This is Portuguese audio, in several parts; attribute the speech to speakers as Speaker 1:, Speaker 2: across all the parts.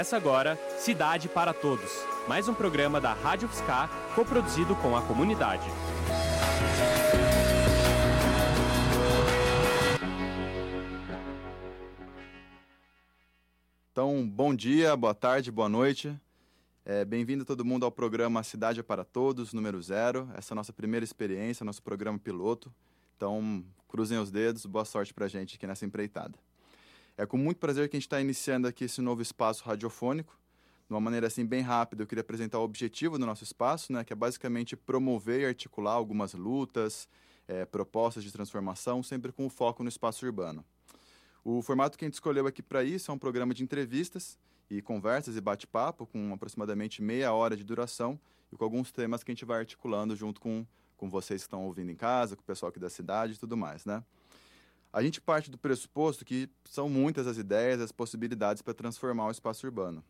Speaker 1: Começa agora Cidade para Todos, mais um programa da Rádio UFSCar, coproduzido com a comunidade.
Speaker 2: Então, bom dia, boa tarde, boa noite. Bem-vindo todo mundo ao programa Cidade é para Todos, número 0. Essa é a nossa primeira experiência, nosso programa piloto. Então, cruzem os dedos, boa sorte para a gente aqui nessa empreitada. É com muito prazer que a gente está iniciando aqui esse novo espaço radiofônico. De uma maneira assim bem rápida, eu queria apresentar o objetivo do nosso espaço, que é basicamente promover e articular algumas lutas, propostas de transformação, sempre com o foco no espaço urbano. O formato que a gente escolheu aqui para isso é um programa de entrevistas e conversas e bate-papo com aproximadamente meia hora de duração e com alguns temas que a gente vai articulando junto com vocês que estão ouvindo em casa, com o pessoal aqui da cidade e tudo mais, né? A gente parte do pressuposto que são muitas as ideias, as possibilidades para transformar o espaço urbano.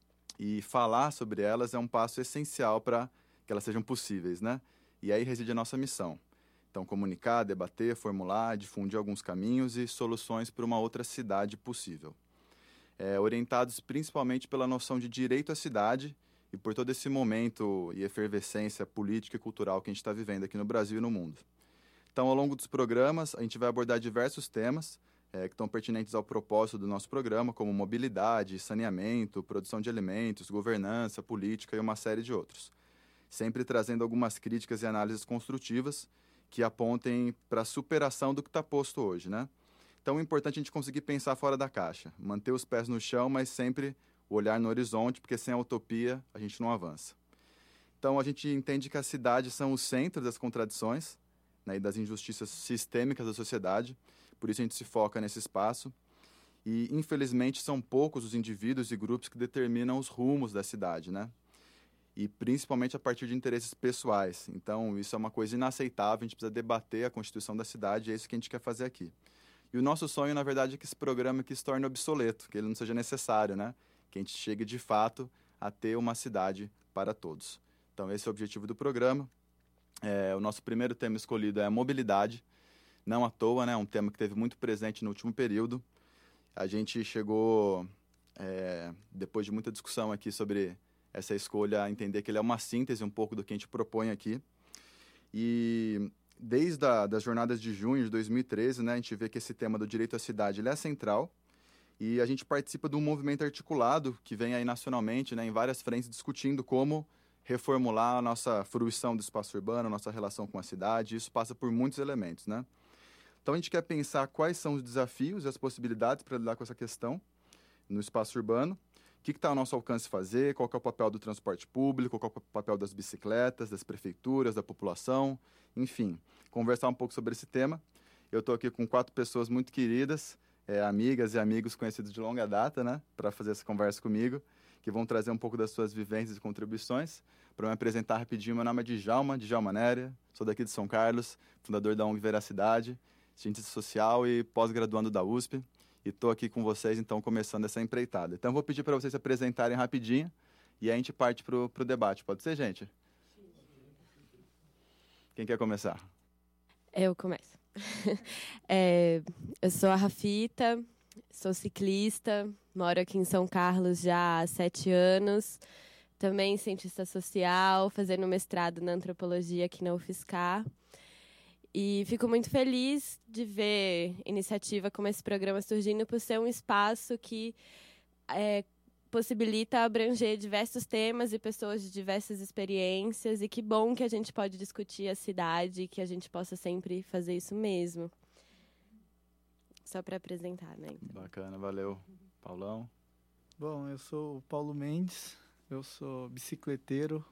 Speaker 2: E falar sobre elas é um passo essencial para que elas sejam possíveis, né? E aí reside a nossa missão. Então, comunicar, debater, formular, difundir alguns caminhos e soluções para uma outra cidade possível. Orientados principalmente pela noção de direito à cidade e por todo esse momento e efervescência política e cultural que a gente está vivendo aqui no Brasil e no mundo. Então, ao longo dos programas, a gente vai abordar diversos temas que estão pertinentes ao propósito do nosso programa, como mobilidade, saneamento, produção de alimentos, governança, política e uma série de outros. Sempre trazendo algumas críticas e análises construtivas que apontem para a superação do que está posto hoje, né? Então, é importante a gente conseguir pensar fora da caixa, manter os pés no chão, mas sempre o olhar no horizonte, porque sem a utopia a gente não avança. Então, a gente entende que as cidades são o centro das contradições, e das injustiças sistêmicas da sociedade, por isso a gente se foca nesse espaço. E, infelizmente, são poucos os indivíduos e grupos que determinam os rumos da cidade, né? E principalmente a partir de interesses pessoais. Então, isso é uma coisa inaceitável, a gente precisa debater a constituição da cidade, e é isso que a gente quer fazer aqui. E o nosso sonho, na verdade, é que esse programa aqui se torne obsoleto, que ele não seja necessário, né? Que a gente chegue, de fato, a ter uma cidade para todos. Então, esse é o objetivo do programa. O nosso primeiro tema escolhido é a mobilidade, não à toa, né? Um tema que teve muito presente no último período. A gente chegou, depois de muita discussão aqui sobre essa escolha, a entender que ele é uma síntese um pouco do que a gente propõe aqui. E desde das jornadas de junho de 2013, né, a gente vê que esse tema do direito à cidade ele é central e a gente participa de um movimento articulado que vem aí nacionalmente, né, em várias frentes, discutindo como reformular a nossa fruição do espaço urbano, a nossa relação com a cidade. Isso passa por muitos elementos, né? Então, a gente quer pensar quais são os desafios e as possibilidades para lidar com essa questão no espaço urbano, o que está ao nosso alcance fazer, qual que é o papel do transporte público, qual que é o papel das bicicletas, das prefeituras, da população, enfim, conversar um pouco sobre esse tema. Eu estou aqui com 4 pessoas muito queridas, amigas e amigos conhecidos de longa data, né, para fazer essa conversa comigo, que vão trazer um pouco das suas vivências e contribuições. Para me apresentar rapidinho, meu nome é Djalma Néria, sou daqui de São Carlos, fundador da ONG Veracidade, cientista social e pós-graduando da USP, e estou aqui com vocês, então, começando essa empreitada. Então, vou pedir para vocês se apresentarem rapidinho, e aí a gente parte para o debate. Pode ser, gente? Quem quer começar?
Speaker 3: Eu começo. Eu sou a Rafita, sou ciclista, moro aqui em São Carlos já há 7 anos, também cientista social, fazendo mestrado na antropologia aqui na UFSCar. E fico muito feliz de ver iniciativa como esse programa surgindo por ser um espaço que possibilita abranger diversos temas e pessoas de diversas experiências. E que bom que a gente pode discutir a cidade e que a gente possa sempre fazer isso mesmo. Só para apresentar, né? Então.
Speaker 2: Bacana, valeu. Paulão?
Speaker 4: Bom, eu sou o Paulo Mendes, eu sou bicicleteiro.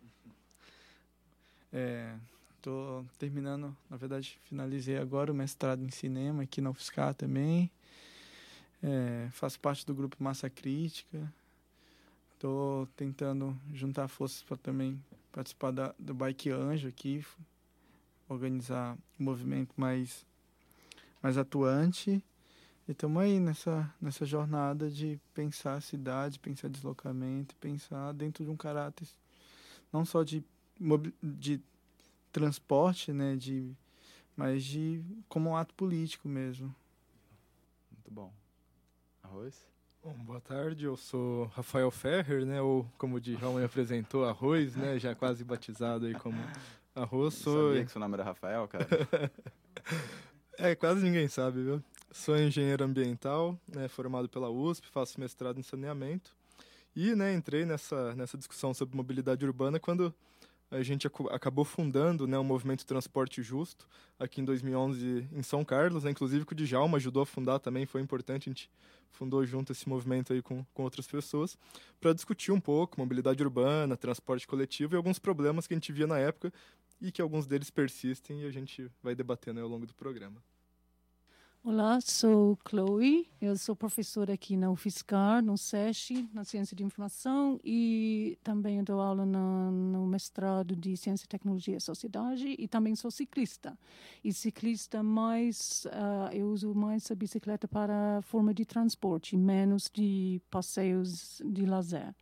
Speaker 4: Estou terminando, na verdade, finalizei agora o mestrado em cinema aqui na UFSCar também. Faço parte do grupo Massa Crítica. Estou tentando juntar forças para também participar do Bike Anjo aqui, organizar um movimento mais atuante. E estamos aí nessa jornada de pensar a cidade, pensar deslocamento, pensar dentro de um caráter não só de transporte, né, mas como um ato político mesmo.
Speaker 2: Muito bom. Arroz?
Speaker 5: Bom, boa tarde, eu sou Rafael Ferrer, né, ou como o Djalma me apresentou, Arroz, né, já quase batizado aí como Arroz.
Speaker 2: Sabia que seu nome era Rafael, cara?
Speaker 5: Quase ninguém sabe, viu? Sou engenheiro ambiental, né, formado pela USP, faço mestrado em saneamento e, né, entrei nessa discussão sobre mobilidade urbana quando a gente acabou fundando, né, o movimento Transporte Justo aqui em 2011 em São Carlos, né, inclusive que o Djalma ajudou a fundar também, foi importante, a gente fundou junto esse movimento aí com outras pessoas, para discutir um pouco mobilidade urbana, transporte coletivo e alguns problemas que a gente via na época e que alguns deles persistem e a gente vai debatendo aí ao longo do programa.
Speaker 6: Olá, sou Chloe, eu sou professora aqui na UFSCar, no SESC, na Ciência de Informação, e também dou aula no mestrado de Ciência, Tecnologia e Sociedade, e também sou ciclista. E ciclista eu uso mais a bicicleta para forma de transporte, menos de passeios de lazer.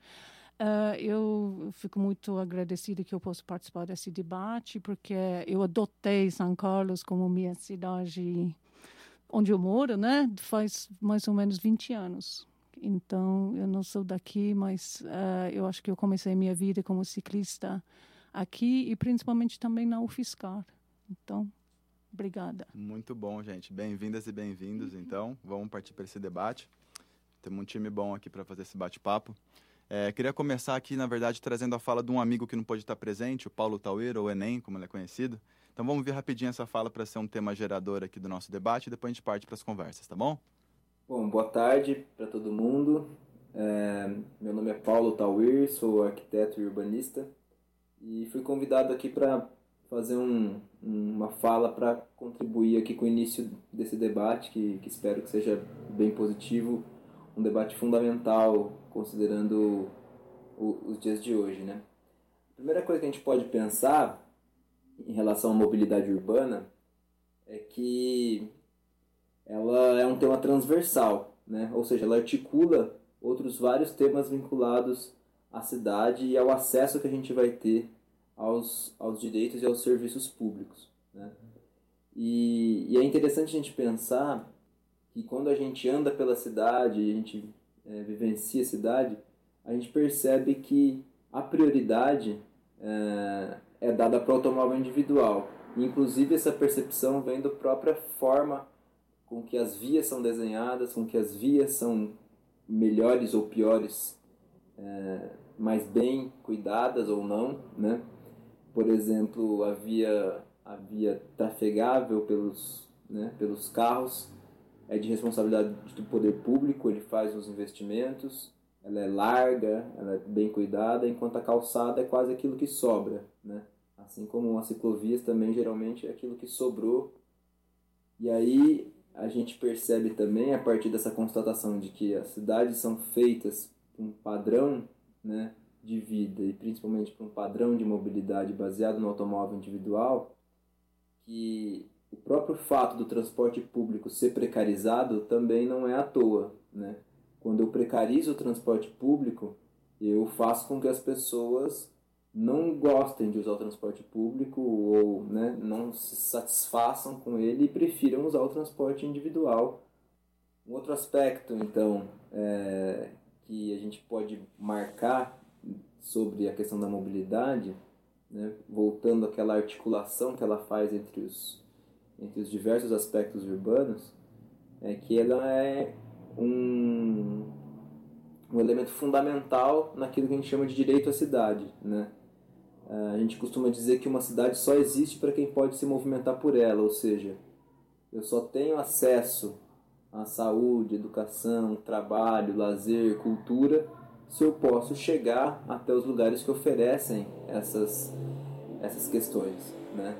Speaker 6: Eu fico muito agradecida que eu posso participar desse debate, porque eu adotei São Carlos como minha cidade onde eu moro, né, faz mais ou menos 20 anos. Então, eu não sou daqui, mas eu acho que eu comecei minha vida como ciclista aqui e principalmente também na UFSCar. Então, obrigada.
Speaker 2: Muito bom, gente. Bem-vindas e bem-vindos, então. Vamos partir para esse debate. Temos um time bom aqui para fazer esse bate-papo. Queria começar aqui, na verdade, trazendo a fala de um amigo que não pôde estar presente, o Paulo Tauir, ou Enem, como ele é conhecido. Então vamos ver rapidinho essa fala para ser um tema gerador aqui do nosso debate e depois a gente parte para as conversas, tá bom?
Speaker 7: Bom, boa tarde para todo mundo. Meu nome é Paulo Tauir, sou arquiteto e urbanista e fui convidado aqui para fazer uma fala para contribuir aqui com o início desse debate, que espero que seja bem positivo, um debate fundamental considerando os dias de hoje, né? A primeira coisa que a gente pode pensar em relação à mobilidade urbana é que ela é um tema transversal, né? Ou seja, ela articula outros vários temas vinculados à cidade e ao acesso que a gente vai ter aos direitos e aos serviços públicos, né? E é interessante a gente pensar que quando a gente anda pela cidade, a gente vivencia a cidade, a gente percebe que a prioridade é dada para o automóvel individual. Inclusive, essa percepção vem da própria forma com que as vias são desenhadas, com que as vias são melhores ou piores, mais bem cuidadas ou não, né? Por exemplo, a via trafegável pelos carros é de responsabilidade do poder público, ele faz os investimentos, ela é larga, ela é bem cuidada, enquanto a calçada é quase aquilo que sobra, né? Assim como as ciclovias também geralmente é aquilo que sobrou. E aí a gente percebe também, a partir dessa constatação de que as cidades são feitas por um padrão, né, de vida e principalmente por um padrão de mobilidade baseado no automóvel individual, que o próprio fato do transporte público ser precarizado também não é à toa, né? Quando eu precarizo o transporte público, eu faço com que as pessoas não gostem de usar o transporte público ou, né, não se satisfaçam com ele e prefiram usar o transporte individual. Um outro aspecto, então, que a gente pode marcar sobre a questão da mobilidade, né, voltando àquela articulação que ela faz entre os diversos aspectos urbanos, é que ela é um elemento fundamental naquilo que a gente chama de direito à cidade, né? A gente costuma dizer que uma cidade só existe para quem pode se movimentar por ela, ou seja, eu só tenho acesso à saúde, educação, trabalho, lazer, cultura, se eu posso chegar até os lugares que oferecem essas questões, né?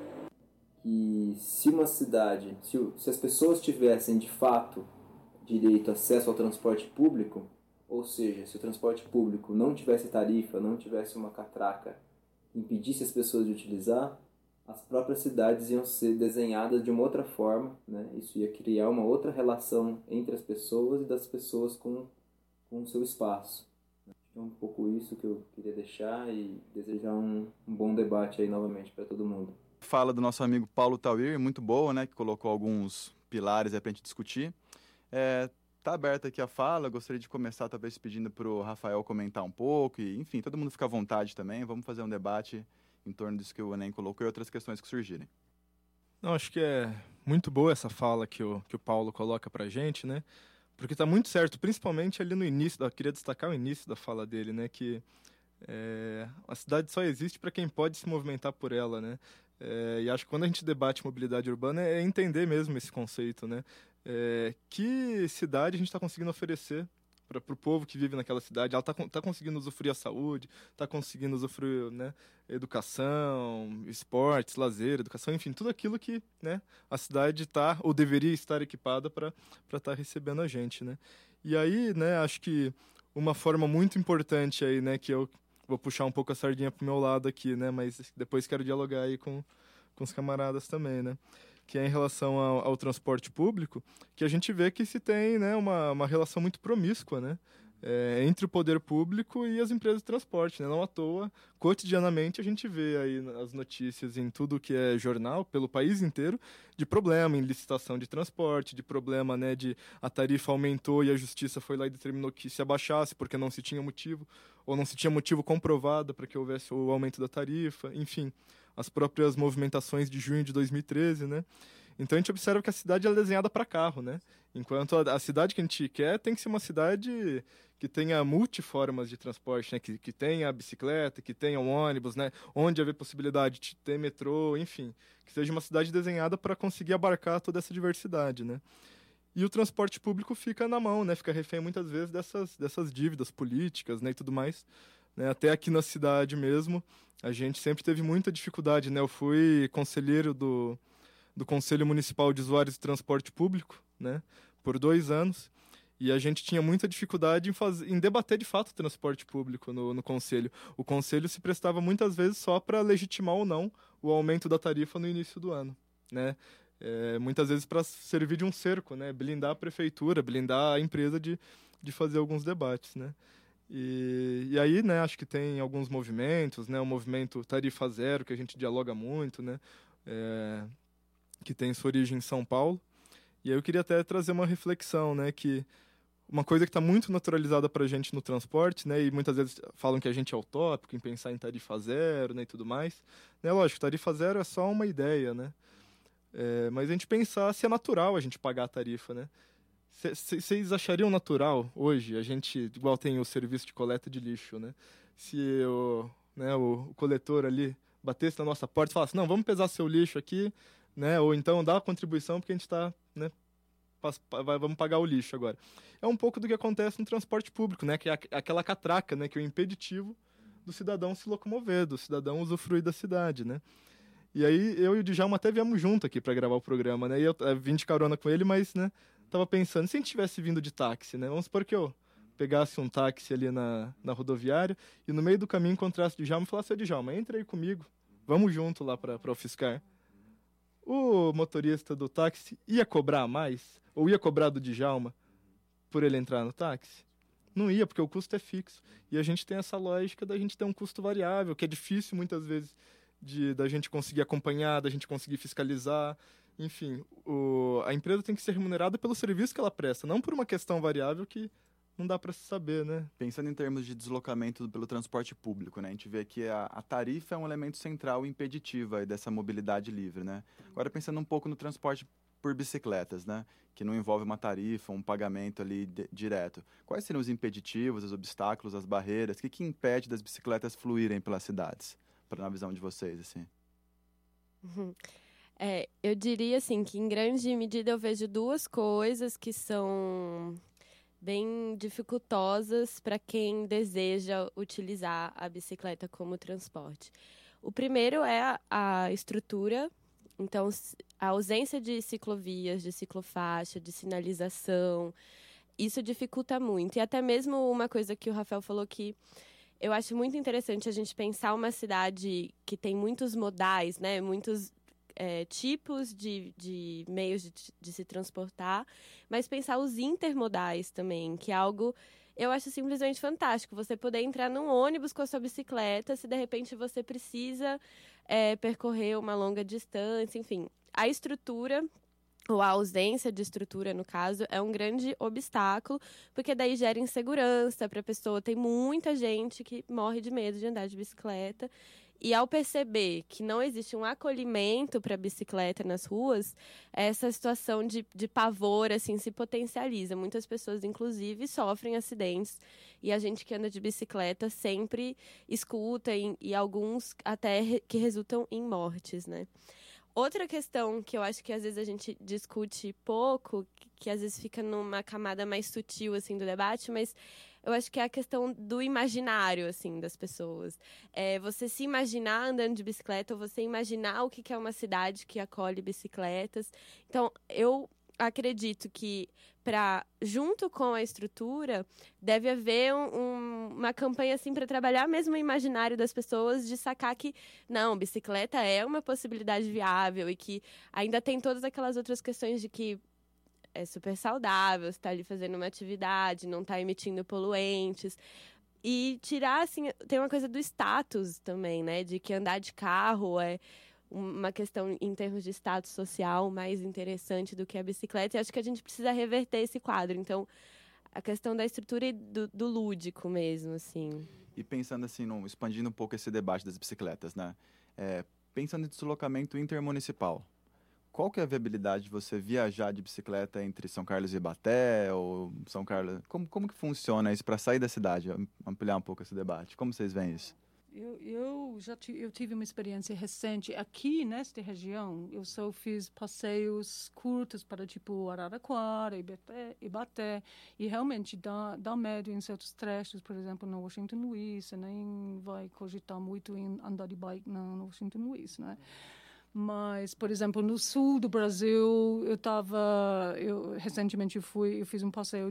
Speaker 7: E se uma cidade, se as pessoas tivessem de fato direito a acesso ao transporte público, ou seja, se o transporte público não tivesse tarifa, não tivesse uma catraca que impedisse as pessoas de utilizar, as próprias cidades iam ser desenhadas de uma outra forma, né? Isso ia criar uma outra relação entre as pessoas e das pessoas com o seu espaço. É um pouco isso que eu queria deixar e desejar um bom debate aí novamente para todo mundo.
Speaker 2: Fala do nosso amigo Paulo Tauir, muito boa, né? Que colocou alguns pilares aí para a gente discutir. tá aberta aqui a fala, eu gostaria de começar talvez pedindo para o Rafael comentar um pouco, e enfim, todo mundo fica à vontade também, vamos fazer um debate em torno disso que o Enem colocou e outras questões que surgirem.
Speaker 5: Não, acho que é muito boa essa fala que o Paulo coloca pra gente, né? Porque está muito certo, principalmente ali no início, eu queria destacar o início da fala dele, né? Que a cidade só existe para quem pode se movimentar por ela, né? E acho que quando a gente debate mobilidade urbana é entender mesmo esse conceito, né? Que cidade a gente está conseguindo oferecer para o povo que vive naquela cidade? Ela tá conseguindo usufruir a saúde, está conseguindo usufruir, né, educação, esportes, lazer, educação, enfim, tudo aquilo que, né, a cidade está ou deveria estar equipada para estar recebendo a gente, né? E aí, né, acho que uma forma muito importante aí, né, que eu vou puxar um pouco a sardinha pro meu lado aqui, né, mas depois quero dialogar aí com os camaradas também, né? Que é em relação ao transporte público, que a gente vê que se tem, né, uma relação muito promíscua, né, entre o poder público e as empresas de transporte, né? Não à toa, cotidianamente a gente vê aí as notícias em tudo que é jornal, pelo país inteiro, de problema em licitação de transporte, de problema, né, de a tarifa aumentou e a justiça foi lá e determinou que se abaixasse porque não se tinha motivo, ou não se tinha motivo comprovado para que houvesse o aumento da tarifa, enfim, as próprias movimentações de junho de 2013, né? Então a gente observa que a cidade é desenhada para carro, né? Enquanto a cidade que a gente quer tem que ser uma cidade que tenha multiformas de transporte, né? Que tenha a bicicleta, que tenha um ônibus, né? Onde haver possibilidade de ter metrô, enfim. Que seja uma cidade desenhada para conseguir abarcar toda essa diversidade, né? E o transporte público fica na mão, né? Fica refém muitas vezes dessas dívidas políticas, né? E tudo mais, né? Até aqui na cidade mesmo, a gente sempre teve muita dificuldade, né? Eu fui conselheiro do Conselho Municipal de Usuários de Transporte Público, né? Por 2 anos. E a gente tinha muita dificuldade em debater de fato o transporte público no Conselho. O Conselho se prestava muitas vezes só para legitimar ou não o aumento da tarifa no início do ano, né? Muitas vezes para servir de um cerco, né? Blindar a prefeitura, blindar a empresa de fazer alguns debates, né? E aí, né, acho que tem alguns movimentos, né? O movimento Tarifa Zero, que a gente dialoga muito, né? Que tem sua origem em São Paulo. E aí eu queria até trazer uma reflexão, né? Que uma coisa que está muito naturalizada para a gente no transporte, né? E muitas vezes falam que a gente é utópico em pensar em tarifa zero, né? E tudo mais. Né? Lógico, tarifa zero é só uma ideia, né? Mas a gente pensar se é natural a gente pagar a tarifa, né? Vocês achariam natural hoje, a gente, igual tem o serviço de coleta de lixo, né? Se o coletor ali batesse na nossa porta e falasse, não, vamos pesar seu lixo aqui, né? Ou então dá a contribuição porque a gente está, né? Vamos pagar o lixo agora. É um pouco do que acontece no transporte público, né? Que é aquela catraca, né? Que é o impeditivo do cidadão se locomover, do cidadão usufruir da cidade, né? E aí eu e o Djalma até viemos junto aqui para gravar o programa, né? E eu vim de carona com ele, mas, né? Tava pensando, se a gente tivesse vindo de táxi, né? Vamos supor que eu pegasse um táxi ali na rodoviária e no meio do caminho encontrasse o Djalma e falasse, Djalma, entra aí comigo, vamos junto lá para o UFSCar. O motorista do táxi ia cobrar mais? Ou ia cobrar do Djalma por ele entrar no táxi? Não ia, porque o custo é fixo. E a gente tem essa lógica da gente ter um custo variável, que é difícil muitas vezes da gente conseguir acompanhar, da gente conseguir fiscalizar. Enfim, a empresa tem que ser remunerada pelo serviço que ela presta, não por uma questão variável que não dá para se saber, né?
Speaker 2: Pensando em termos de deslocamento pelo transporte público, né? A gente vê que a tarifa é um elemento central e impeditivo aí dessa mobilidade livre, né? Agora, pensando um pouco no transporte por bicicletas, né? Que não envolve uma tarifa, um pagamento ali direto. Quais seriam os impeditivos, os obstáculos, as barreiras? O que impede das bicicletas fluírem pelas cidades? Na visão de vocês, assim.
Speaker 3: Eu diria assim que em grande medida eu vejo 2 coisas que são bem dificultosas para quem deseja utilizar a bicicleta como transporte. O primeiro é a estrutura, então a ausência de ciclovias, de ciclofaixa, de sinalização, isso dificulta muito. E até mesmo uma coisa que o Rafael falou que eu acho muito interessante a gente pensar uma cidade que tem muitos modais, né? Muitos tipos de meios de se transportar, mas pensar os intermodais também, que é algo, eu acho simplesmente fantástico. Você poder entrar num ônibus com a sua bicicleta, se de repente você precisa percorrer uma longa distância, enfim. A estrutura ou a ausência de estrutura, no caso, é um grande obstáculo, porque daí gera insegurança para a pessoa. Tem muita gente que morre de medo de andar de bicicleta. E ao perceber que não existe um acolhimento para a bicicleta nas ruas, essa situação de pavor assim, se potencializa. Muitas pessoas, inclusive, sofrem acidentes. E a gente que anda de bicicleta sempre escuta, e alguns até que resultam em mortes, né? Outra questão que eu acho que às vezes a gente discute pouco, que às vezes fica numa camada mais sutil assim, do debate, mas eu acho que é a questão do imaginário assim, das pessoas. Você se imaginar andando de bicicleta, ou você imaginar o que é uma cidade que acolhe bicicletas. Então, eu acredito que, junto com a estrutura, deve haver uma campanha assim, para trabalhar mesmo o imaginário das pessoas, de sacar que, não, bicicleta é uma possibilidade viável, e que ainda tem todas aquelas outras questões de que é super saudável, você está ali fazendo uma atividade, não está emitindo poluentes. E tirar, assim, tem uma coisa do status também, né? De que andar de carro é uma questão em termos de status social mais interessante do que a bicicleta. E acho que a gente precisa reverter esse quadro. Então, a questão da estrutura e do lúdico mesmo, assim.
Speaker 2: E pensando assim, expandindo um pouco esse debate das bicicletas, né? Pensando em deslocamento intermunicipal, qual que é a viabilidade de você viajar de bicicleta entre São Carlos e Ibaté, ou São Carlos... Como que funciona isso para sair da cidade? Ampliar um pouco esse debate. Como vocês veem isso?
Speaker 6: Eu tive uma experiência recente aqui nesta região. Eu só fiz passeios curtos para tipo Araraquara, Ibaté, e realmente dá medo em certos trechos, por exemplo, no Washington Luiz. Você nem vai cogitar muito em andar de bike no Washington Luiz, né? Mas, por exemplo, no sul do Brasil, recentemente eu fiz um passeio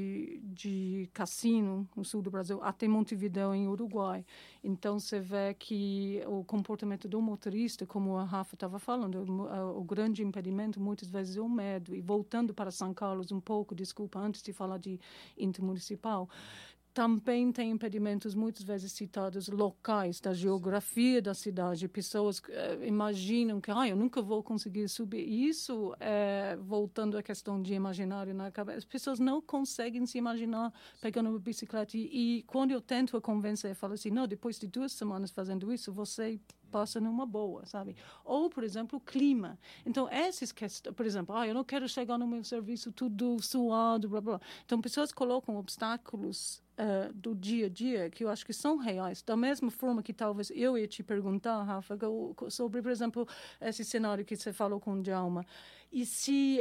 Speaker 6: de cassino no sul do Brasil, até Montevidéu, em Uruguai. Então, você vê que o comportamento do motorista, como a Rafa estava falando, o grande impedimento, muitas vezes, é o medo. E voltando para São Carlos um pouco, desculpa, antes de falar de intermunicipal, também tem impedimentos, muitas vezes citados, locais, da geografia da cidade. Pessoas imaginam que eu nunca vou conseguir subir. Isso, voltando à questão de imaginário na cabeça, as pessoas não conseguem se imaginar pegando uma bicicleta. E quando eu tento a convencer, eu falo assim, não, depois de 2 semanas fazendo isso, você passa numa boa, sabe? Ou, por exemplo, o clima. Então, essas questões, por exemplo, eu não quero chegar no meu serviço tudo suado, blá, blá. Então, pessoas colocam obstáculos do dia a dia que eu acho que são reais. Da mesma forma que talvez eu ia te perguntar, Rafa, sobre, por exemplo, esse cenário que você falou com o Djalma. E se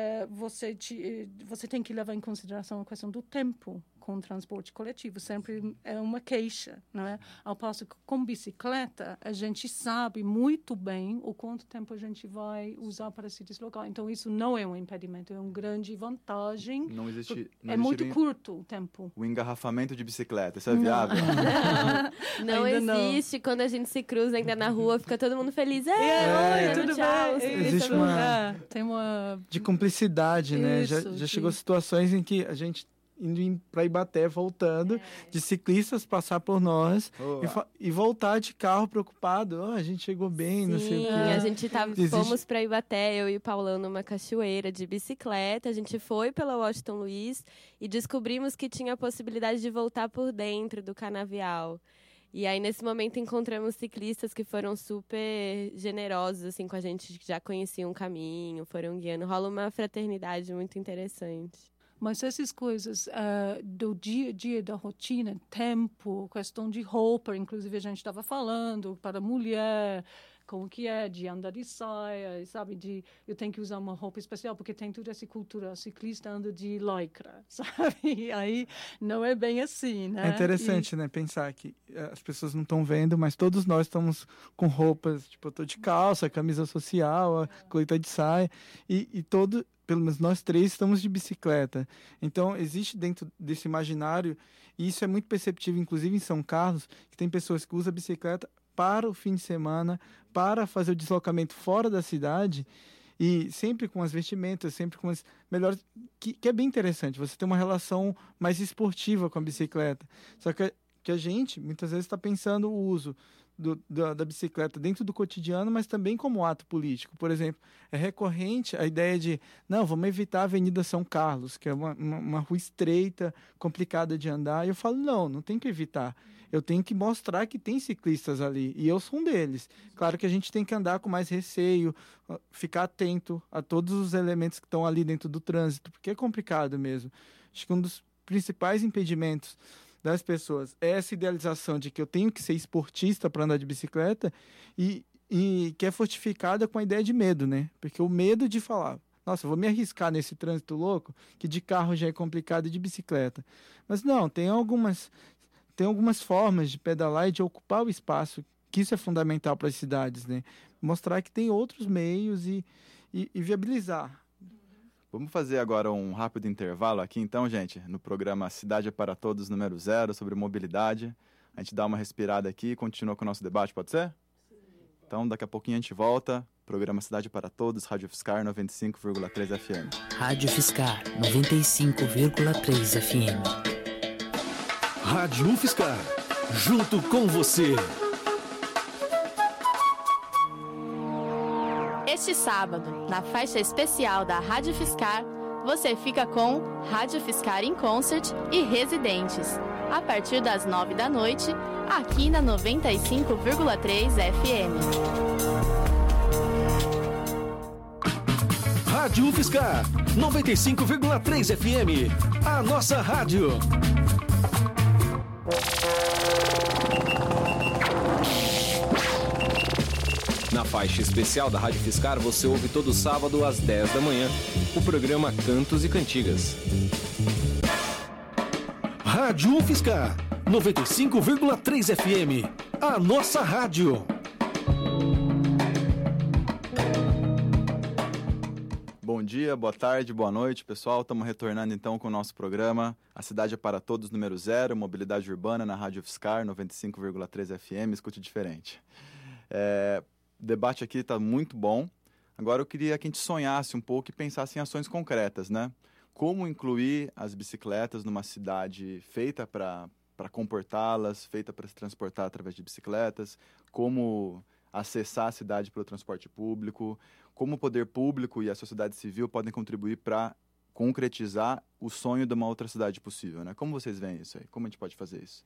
Speaker 6: você tem que levar em consideração a questão do tempo com o transporte coletivo, sempre é uma queixa, não é? Ao passo que com bicicleta, a gente sabe muito bem o quanto tempo a gente vai usar para se deslocar. Então, isso não é um impedimento, é uma grande vantagem.
Speaker 2: Não existe
Speaker 6: muito curto o tempo.
Speaker 2: O engarrafamento de bicicleta, isso é viável?
Speaker 3: Não existe. Quando a gente se cruza ainda na rua, fica todo mundo feliz. Oi, tudo
Speaker 6: tchau.
Speaker 3: bem.
Speaker 4: Existe
Speaker 6: tem uma...
Speaker 4: de cumplicidade, né? Já chegou situações em que a gente indo para Ibaté, voltando, de ciclistas passar por nós e voltar de carro preocupado. A gente chegou bem, não sei o quê.
Speaker 3: A gente fomos para Ibaté, eu e o Paulão, numa cachoeira de bicicleta. A gente foi pela Washington Luiz e descobrimos que tinha a possibilidade de voltar por dentro do canavial. E aí, nesse momento, encontramos ciclistas que foram super generosos assim, com a gente, que já conheciam o caminho, foram guiando. Rola uma fraternidade muito interessante.
Speaker 6: Mas essas coisas do dia a dia, da rotina, tempo, questão de roupa, inclusive a gente estava falando, para mulher, como que é de andar de saia, sabe? Eu tenho que usar uma roupa especial, porque tem toda essa cultura, a ciclista anda de lycra, sabe? E aí não é bem assim, né?
Speaker 4: É interessante, né? Pensar que as pessoas não estão vendo, mas todos nós estamos com roupas, tipo, eu tô de calça, camisa social, coleta de saia, e pelo menos nós 3 estamos de bicicleta. Então, existe dentro desse imaginário, e isso é muito perceptível, inclusive em São Carlos, que tem pessoas que usam a bicicleta para o fim de semana, para fazer o deslocamento fora da cidade, e sempre com as vestimentas, sempre com as melhores... Que é bem interessante, você tem uma relação mais esportiva com a bicicleta. Só que a gente, muitas vezes, está pensando o uso da bicicleta dentro do cotidiano, mas também como ato político. Por exemplo, é recorrente a ideia de, não, vamos evitar a Avenida São Carlos, que é uma rua estreita, complicada de andar. E eu falo, não tem que evitar. Eu tenho que mostrar que tem ciclistas ali, e eu sou um deles. Claro que a gente tem que andar com mais receio, ficar atento a todos os elementos que estão ali dentro do trânsito, porque é complicado mesmo. Acho que um dos principais impedimentos das pessoas é essa idealização de que eu tenho que ser esportista para andar de bicicleta e que é fortificada com a ideia de medo, né? Porque o medo de falar, nossa, eu vou me arriscar nesse trânsito louco, que de carro já é complicado e de bicicleta. Mas não, tem algumas formas de pedalar e de ocupar o espaço, que isso é fundamental para as cidades, né? Mostrar que tem outros meios e viabilizar.
Speaker 2: Vamos fazer agora um rápido intervalo aqui, então, gente, no programa Cidade é para Todos, número 0, sobre mobilidade. A gente dá uma respirada aqui e continua com o nosso debate, pode ser? Sim. Então, daqui a pouquinho a gente volta. Programa Cidade para Todos, Rádio Fiscar 95,3 FM.
Speaker 8: Rádio Fiscar 95,3 FM.
Speaker 9: Rádio UFSCar, junto com você.
Speaker 10: Este sábado, na faixa especial da Rádio Fiscar, você fica com Rádio Fiscar em Concert e Residentes, a partir das 9 da noite, aqui na 95,3 FM.
Speaker 9: Rádio UFSCar 95,3 FM, a nossa rádio.
Speaker 11: Na faixa especial da Rádio Fiscar, você ouve todo sábado às 10 da manhã o programa Cantos e Cantigas.
Speaker 9: Rádio UFSCar 95,3 FM, a nossa rádio.
Speaker 2: Bom dia, boa tarde, boa noite, pessoal. Estamos retornando então com o nosso programa A Cidade é para Todos, número 0, Mobilidade Urbana na Rádio Fiscar 95,3 FM. Escute diferente. O debate aqui está muito bom. Agora eu queria que a gente sonhasse um pouco e pensasse em ações concretas, né? Como incluir as bicicletas numa cidade feita para comportá-las, feita para se transportar através de bicicletas, como acessar a cidade pelo transporte público, como o poder público e a sociedade civil podem contribuir para concretizar o sonho de uma outra cidade possível, né? Como vocês veem isso aí? Como a gente pode fazer isso?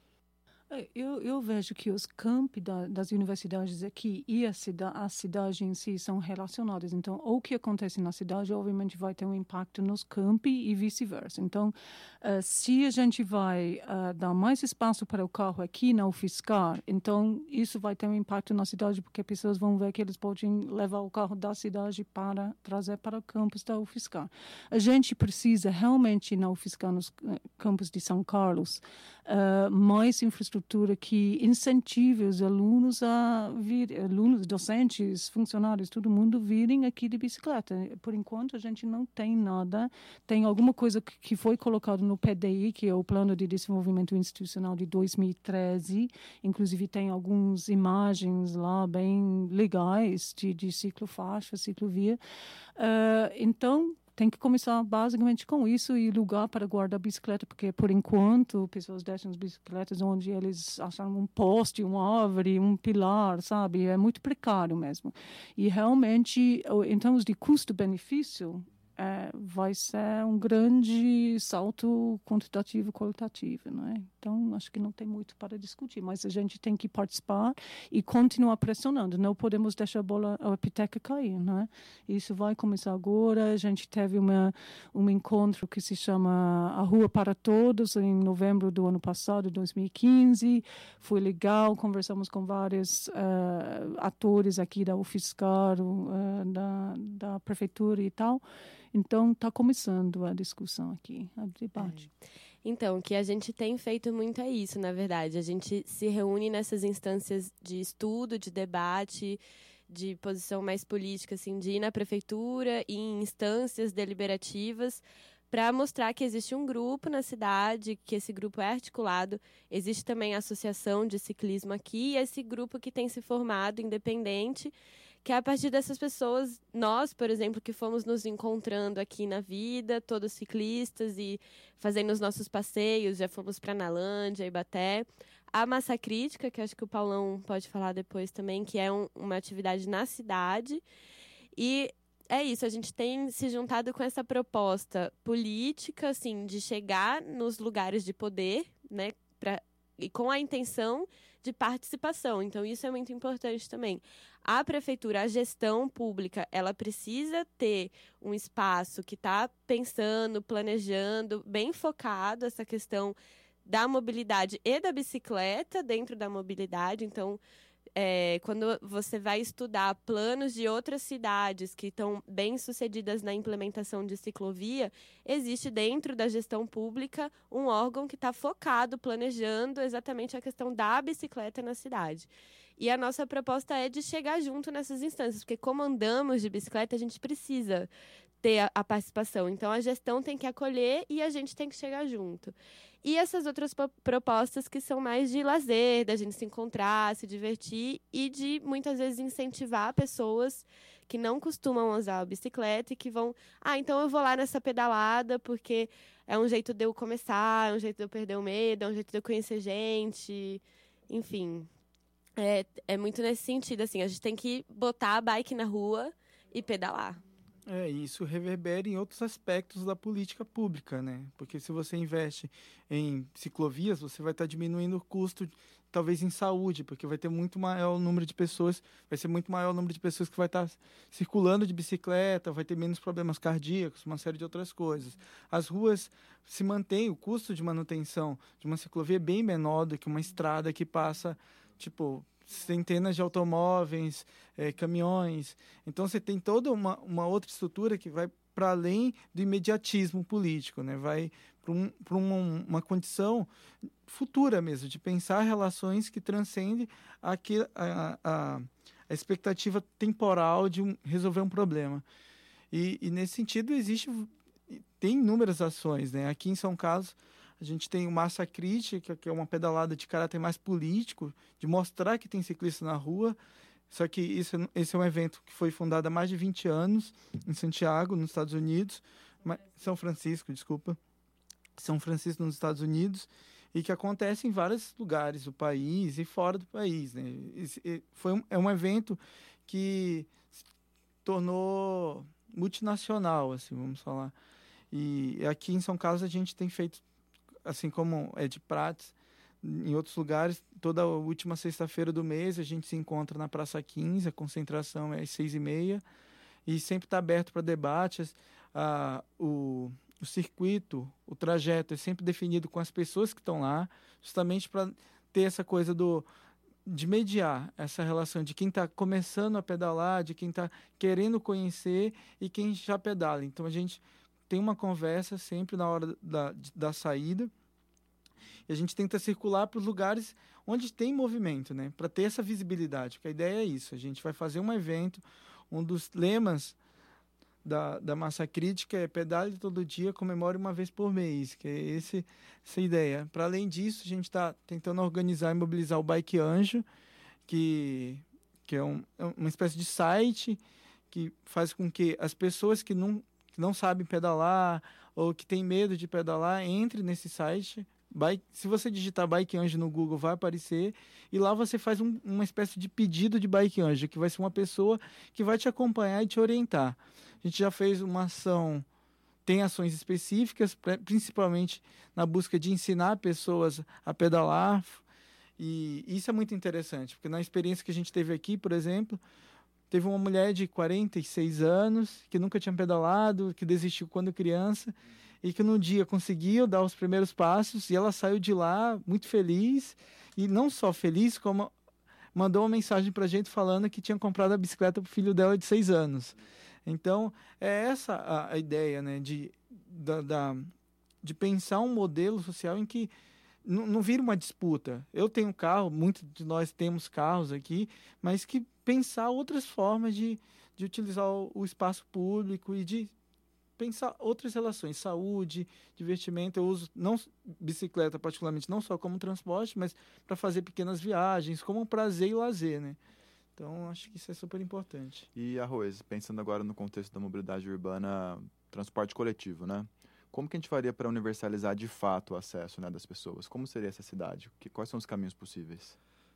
Speaker 6: Eu vejo que os campi das universidades aqui e a cidade em si são relacionados. Então, o que acontece na cidade, obviamente, vai ter um impacto nos campi e vice-versa. Então, se a gente vai dar mais espaço para o carro aqui na UFSCar, então isso vai ter um impacto na cidade, porque pessoas vão ver que eles podem levar o carro da cidade para trazer para o campus da UFSCar. A gente precisa realmente na UFSCar, nos campos de São Carlos, mais infraestrutura que incentive os alunos a vir, alunos, docentes, funcionários, todo mundo virem aqui de bicicleta. Por enquanto, a gente não tem nada. Tem alguma coisa que foi colocada no PDI, que é o Plano de Desenvolvimento Institucional de 2013. Inclusive, tem algumas imagens lá bem legais de ciclofaixa, ciclovia. Então, tem que começar basicamente com isso e lugar para guardar a bicicleta, porque por enquanto pessoas deixam as bicicletas onde eles acharam um poste, uma árvore, um pilar, sabe? É muito precário mesmo. E realmente, em termos de custo-benefício, vai ser um grande salto quantitativo e qualitativo, não é? Então, acho que não tem muito para discutir, mas a gente tem que participar e continuar pressionando. Não podemos deixar a peteca cair, não é? Isso vai começar agora. A gente teve um encontro que se chama A Rua para Todos, em novembro do ano passado, 2015. Foi legal, conversamos com vários atores aqui da UFSCar, da prefeitura e tal. Então, está começando a discussão aqui, o debate.
Speaker 3: Então, o que a gente tem feito muito é isso, na verdade. A gente se reúne nessas instâncias de estudo, de debate, de posição mais política, assim, de ir na prefeitura e em instâncias deliberativas para mostrar que existe um grupo na cidade, que esse grupo é articulado. Existe também a Associação de Ciclismo aqui, e esse grupo que tem se formado independente, que é a partir dessas pessoas, nós, por exemplo, que fomos nos encontrando aqui na vida, todos ciclistas e fazendo os nossos passeios, já fomos para Nalândia, Ibaté, A massa crítica, que acho que o Paulão pode falar depois também, que é uma atividade na cidade. E é isso, a gente tem se juntado com essa proposta política, assim, de chegar nos lugares de poder, né, e com a intenção de participação. Então, isso é muito importante também. A prefeitura, a gestão pública, ela precisa ter um espaço que está pensando, planejando, bem focado essa questão da mobilidade e da bicicleta dentro da mobilidade. Então, quando você vai estudar planos de outras cidades que estão bem sucedidas na implementação de ciclovia, existe dentro da gestão pública um órgão que está focado, planejando exatamente a questão da bicicleta na cidade. E a nossa proposta é de chegar junto nessas instâncias, porque como andamos de bicicleta, a gente precisa ter a participação. Então, a gestão tem que acolher e a gente tem que chegar junto. E essas outras propostas que são mais de lazer, da gente se encontrar, se divertir e de, muitas vezes, incentivar pessoas que não costumam usar a bicicleta e que vão... então eu vou lá nessa pedalada porque é um jeito de eu começar, é um jeito de eu perder o medo, é um jeito de eu conhecer gente, enfim. É muito nesse sentido, assim, a gente tem que botar a bike na rua e pedalar.
Speaker 4: Isso reverbera em outros aspectos da política pública, né? Porque se você investe em ciclovias, você vai estar diminuindo o custo, talvez em saúde, porque vai ter muito maior número de pessoas, vai ser muito maior o número de pessoas que vai estar circulando de bicicleta, vai ter menos problemas cardíacos, uma série de outras coisas. As ruas se mantêm, o custo de manutenção de uma ciclovia é bem menor do que uma estrada que passa, centenas de automóveis, caminhões. Então, você tem toda uma outra estrutura que vai para além do imediatismo político, né? Vai para uma condição futura mesmo, de pensar relações que transcendem a expectativa temporal de resolver um problema. E nesse sentido, tem inúmeras ações, né? Aqui em São Carlos, a gente tem o Massa Crítica, que é uma pedalada de caráter mais político, de mostrar que tem ciclista na rua. Só que esse é um evento que foi fundado há mais de 20 anos, em Santiago, nos Estados Unidos. São Francisco, nos Estados Unidos, e que acontece em vários lugares do país e fora do país, né? É um evento que se tornou multinacional, assim, vamos falar. E aqui em São Carlos a gente tem feito, assim como é de praxe, em outros lugares, toda última sexta-feira do mês a gente se encontra na Praça 15, a concentração é às 6h30, e sempre está aberto para debates. O circuito, o trajeto é sempre definido com as pessoas que estão lá, justamente para ter essa coisa de mediar essa relação de quem está começando a pedalar, de quem está querendo conhecer e quem já pedala. Então a gente tem uma conversa sempre na hora da saída, e a gente tenta circular para os lugares onde tem movimento, né? Para ter essa visibilidade, porque a ideia é isso. A gente vai fazer um evento, um dos lemas da Massa Crítica é pedale todo dia, comemore uma vez por mês, que é essa ideia. Para além disso, a gente está tentando organizar e mobilizar o Bike Anjo, que é uma espécie de site que faz com que as pessoas que não sabem pedalar ou que têm medo de pedalar, entre nesse site. Se você digitar Bike Anjo no Google, vai aparecer, e lá você faz uma espécie de pedido de Bike Anjo, que vai ser uma pessoa que vai te acompanhar e te orientar. A gente já fez uma ação, tem ações específicas, principalmente na busca de ensinar pessoas a pedalar, e isso é muito interessante, porque na experiência que a gente teve aqui, por exemplo, teve uma mulher de 46 anos, que nunca tinha pedalado, que desistiu quando criança, e que num dia conseguiu dar os primeiros passos, e ela saiu de lá muito feliz, e não só feliz, como mandou uma mensagem para a gente falando que tinha comprado a bicicleta para o filho dela de 6 anos. Então, é essa a ideia, né, de pensar um modelo social em que não vira uma disputa. Eu tenho carro, muitos de nós temos carros aqui, mas que pensar outras formas de utilizar o espaço público e de pensar outras relações, saúde, divertimento. Eu uso bicicleta particularmente não só como transporte, mas para fazer pequenas viagens, como um prazer e lazer, né? Então, acho que isso é super importante.
Speaker 2: E, Arroz, pensando agora no contexto da mobilidade urbana, transporte coletivo, né? como que a gente faria para universalizar de fato o acesso, né, das pessoas? Como seria essa cidade? Quais são os caminhos possíveis?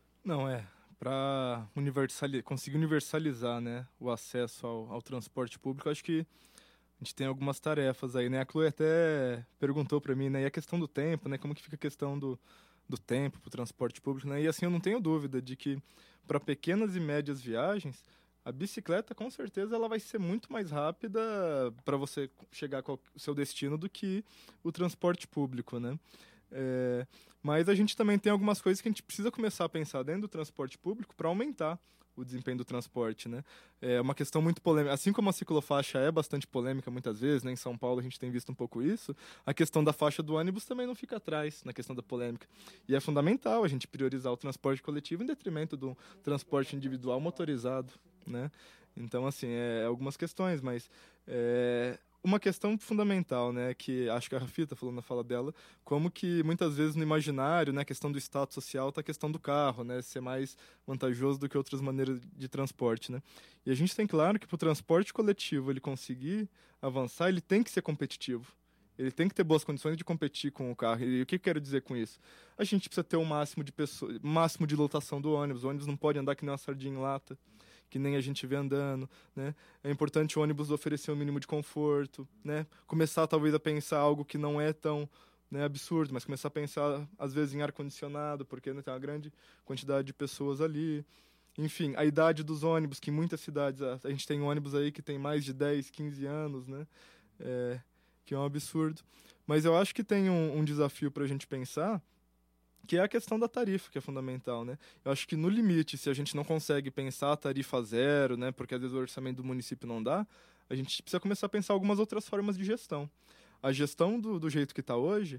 Speaker 5: Para conseguir universalizar, né, o acesso ao transporte público, acho que a gente tem algumas tarefas aí, né? A Chloe até perguntou para mim, né, e a questão do tempo, né, como que fica a questão do tempo para o transporte público, né? E assim, eu não tenho dúvida de que para pequenas e médias viagens, a bicicleta, com certeza, ela vai ser muito mais rápida para você chegar ao seu destino do que o transporte público, né? Mas a gente também tem algumas coisas que a gente precisa começar a pensar dentro do transporte público para aumentar o desempenho do transporte, né? É uma questão muito polêmica. Assim como a ciclofaixa é bastante polêmica muitas vezes, né? Em São Paulo a gente tem visto um pouco isso, a questão da faixa do ônibus também não fica atrás na questão da polêmica. E é fundamental a gente priorizar o transporte coletivo em detrimento do transporte individual motorizado, né? Então, assim, algumas questões, mas uma questão fundamental, né, que acho que a Rafi está falando na fala dela, como que muitas vezes no imaginário, né, a questão do status social está a questão do carro, né, ser mais vantajoso do que outras maneiras de transporte, né. E a gente tem claro que para o transporte coletivo ele conseguir avançar, ele tem que ser competitivo. Ele tem que ter boas condições de competir com o carro. E o que eu quero dizer com isso? A gente precisa ter o máximo de pessoas, máximo de lotação do ônibus. O ônibus não pode andar que nem uma sardinha em lata, que nem a gente vê andando, né? É importante o ônibus oferecer um mínimo de conforto, né? Começar talvez a pensar algo que não é tão, né, absurdo, mas começar a pensar às vezes em ar-condicionado, porque, né, tem uma grande quantidade de pessoas ali. Enfim, a idade dos ônibus, que em muitas cidades a gente tem ônibus aí que tem mais de 10, 15 anos, né? Que é um absurdo. Mas eu acho que tem um desafio para a gente pensar, que é a questão da tarifa, que é fundamental, né? Eu acho que no limite, se a gente não consegue pensar a tarifa zero, né, porque às vezes o orçamento do município não dá, a gente precisa começar a pensar algumas outras formas de gestão. A gestão do jeito que está hoje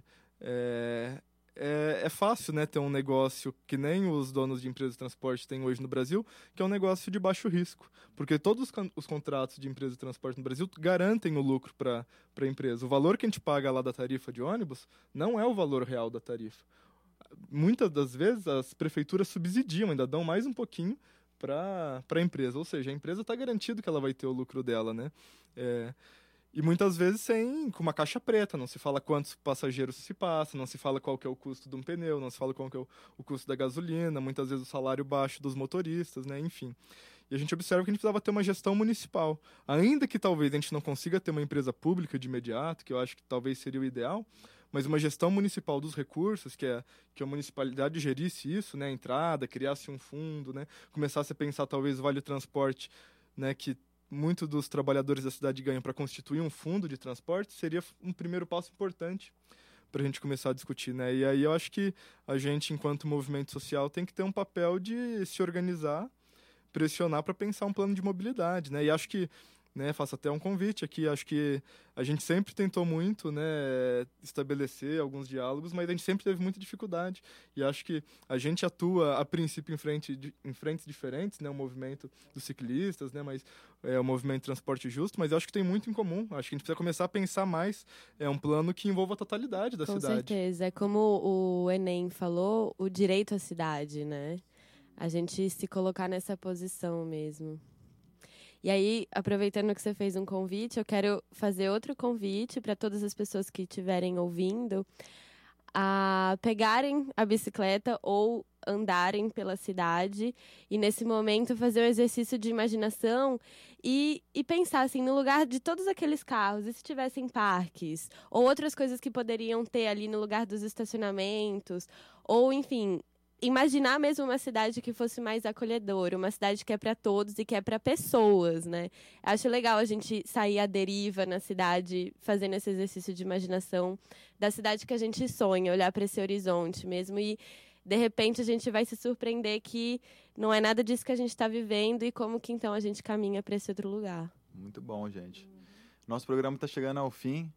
Speaker 5: é fácil, né, ter um negócio que nem os donos de empresas de transporte têm hoje no Brasil, que é um negócio de baixo risco, porque todos os contratos de empresas de transporte no Brasil garantem o lucro para a empresa. O valor que a gente paga lá da tarifa de ônibus não é o valor real da tarifa. Muitas das vezes as prefeituras subsidiam, ainda dão mais um pouquinho para a empresa, ou seja, a empresa está garantido que ela vai ter o lucro dela, né? E muitas vezes com uma caixa preta, não se fala quantos passageiros se passa, não se fala qual que é o custo de um pneu, não se fala qual que é o custo da gasolina, muitas vezes o salário baixo dos motoristas, né? Enfim. E a gente observa que a gente precisava ter uma gestão municipal. Ainda que talvez a gente não consiga ter uma empresa pública de imediato, que eu acho que talvez seria o ideal, mas uma gestão municipal dos recursos, que a municipalidade gerisse isso, né? A entrada, criasse um fundo, né? Começasse a pensar talvez o Vale Transporte, né? Que muitos dos trabalhadores da cidade ganham para constituir um fundo de transporte, seria um primeiro passo importante para a gente começar a discutir, né? E aí eu acho que a gente, enquanto movimento social, tem que ter um papel de se organizar, pressionar para pensar um plano de mobilidade, né? E acho que, né, faço até um convite aqui, acho que a gente sempre tentou muito, né, estabelecer alguns diálogos, mas a gente sempre teve muita dificuldade. E acho que a gente atua, a princípio, em frentes diferentes, né, o movimento dos ciclistas, né, mas o movimento de transporte justo, mas eu acho que tem muito em comum. Acho que a gente precisa começar a pensar mais um plano que envolva a totalidade da cidade.
Speaker 3: Com certeza. É como o Enem falou, o direito à cidade, né? A gente se colocar nessa posição mesmo. E aí, aproveitando que você fez um convite, eu quero fazer outro convite para todas as pessoas que estiverem ouvindo a pegarem a bicicleta ou andarem pela cidade e, nesse momento, fazer o exercício de imaginação e pensar, assim, no lugar de todos aqueles carros, e se tivessem parques, ou outras coisas que poderiam ter ali no lugar dos estacionamentos, ou, enfim, imaginar mesmo uma cidade que fosse mais acolhedora, uma cidade que é para todos e que é para pessoas, né? Acho legal a gente sair à deriva na cidade, fazendo esse exercício de imaginação da cidade que a gente sonha, olhar para esse horizonte mesmo e, de repente, a gente vai se surpreender que não é nada disso que a gente está vivendo e como que, então, a gente caminha para esse outro lugar.
Speaker 2: Muito bom, gente. Nosso programa está chegando ao fim.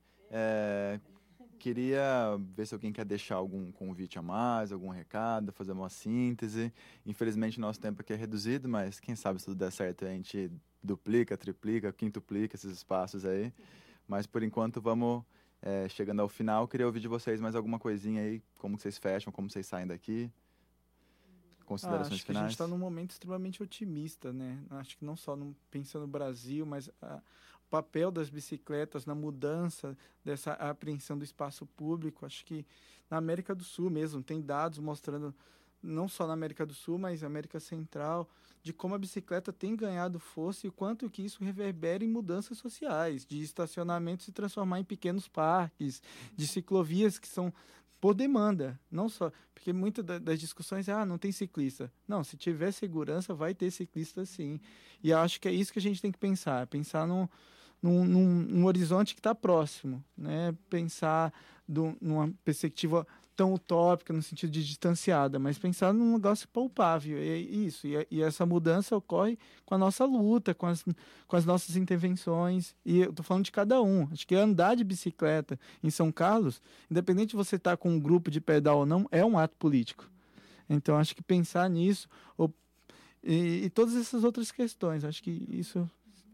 Speaker 2: Queria ver se alguém quer deixar algum convite a mais, algum recado, fazer uma síntese. Infelizmente, nosso tempo aqui é reduzido, mas quem sabe se tudo der certo, a gente duplica, triplica, quintuplica esses espaços aí. Mas, por enquanto, vamos chegando ao final. Queria ouvir de vocês mais alguma coisinha aí, como vocês fecham, como vocês saem daqui. Considerações
Speaker 4: acho que
Speaker 2: finais?
Speaker 4: A gente está num momento extremamente otimista, né? Acho que não só pensando no Brasil, mas papel das bicicletas na mudança dessa apreensão do espaço público. Acho que na América do Sul mesmo, tem dados mostrando, não só na América do Sul, mas na América Central, de como a bicicleta tem ganhado força e o quanto que isso reverbera em mudanças sociais, de estacionamento se transformar em pequenos parques, de ciclovias que são por demanda, não só, porque muitas das discussões não tem ciclista. Não, se tiver segurança, vai ter ciclista sim. E eu acho que é isso que a gente tem que pensar num horizonte que está próximo, né? Pensar numa perspectiva tão utópica, no sentido de distanciada, mas pensar num negócio palpável. É isso. E essa mudança ocorre com a nossa luta, com as nossas intervenções. E eu estou falando de cada um. Acho que andar de bicicleta em São Carlos, independente de você estar com um grupo de pedal ou não, é um ato político. Então, acho que pensar nisso e todas essas outras questões, acho que isso...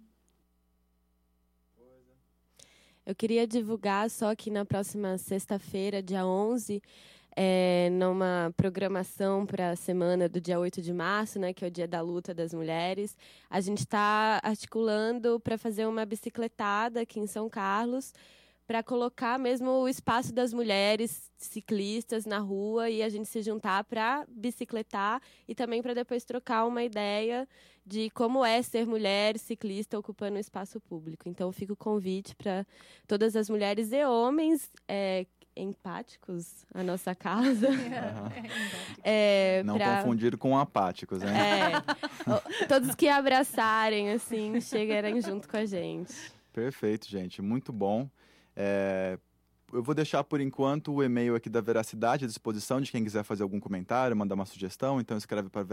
Speaker 3: Eu queria divulgar só que na próxima sexta-feira, dia 11, numa programação para a semana do dia 8 de março, né, que é o Dia da Luta das Mulheres, a gente está articulando para fazer uma bicicletada aqui em São Carlos, para colocar mesmo o espaço das mulheres ciclistas na rua e a gente se juntar para bicicletar e também para depois trocar uma ideia de como é ser mulher ciclista ocupando o espaço público. Então, fica o convite para todas as mulheres e homens empáticos à nossa causa.
Speaker 2: Não confundir com apáticos, né?
Speaker 3: Todos que abraçarem, assim, chegarem junto com a gente.
Speaker 2: Perfeito, gente. Muito bom. Eu vou deixar por enquanto o e-mail aqui da Veracidade à disposição de quem quiser fazer algum comentário, mandar uma sugestão. Então escreve para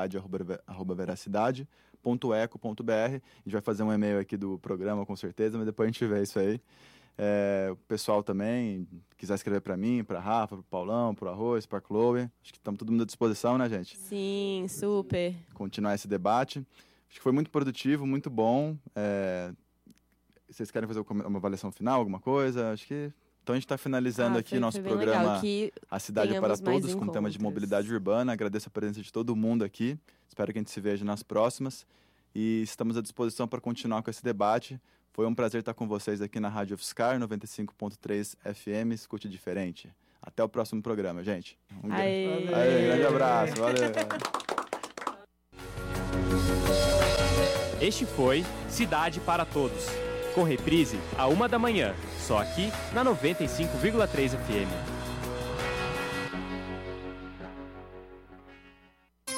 Speaker 2: veracidade@veracidade.eco.br. A gente vai fazer um e-mail aqui do programa com certeza, mas depois a gente vê isso aí. O pessoal também quiser escrever para mim, para Rafa, para o Paulão, para o Arroz, para a Chloe. Acho que estamos todo mundo à disposição, né, gente?
Speaker 3: Sim, super.
Speaker 2: Continuar esse debate. Acho que foi muito produtivo, muito bom. Vocês querem fazer uma avaliação final, alguma coisa? Acho que... Então a gente está finalizando aqui nosso programa A Cidade para Todos, com o tema de mobilidade urbana. Agradeço a presença de todo mundo aqui. Espero que a gente se veja nas próximas. E estamos à disposição para continuar com esse debate. Foi um prazer estar com vocês aqui na Rádio UFSCar, 95.3 FM. Escute diferente. Até o próximo programa, gente. Grande abraço. Valeu.
Speaker 1: Este foi Cidade para Todos, com reprise à 1h da manhã, só aqui na 95,3 FM.